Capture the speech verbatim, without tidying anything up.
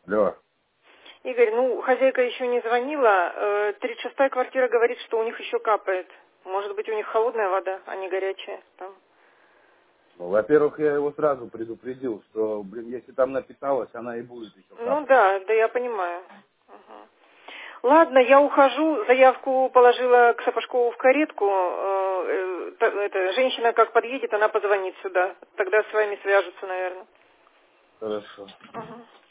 Да. Игорь, ну, хозяйка еще не звонила. Э, тридцать шестая квартира говорит, что у них еще капает. Может быть, у них холодная вода, а не горячая там. Ну, во-первых, я его сразу предупредил, что, блин, если там напиталась, она и будет еще Ну капать. да, да я понимаю. Ага. Ладно, я ухожу. Заявку положила к Сапожкову в каретку. Э, э, та- это, женщина как подъедет, она позвонит сюда. Тогда с вами свяжутся, наверное. Хорошо. Ага.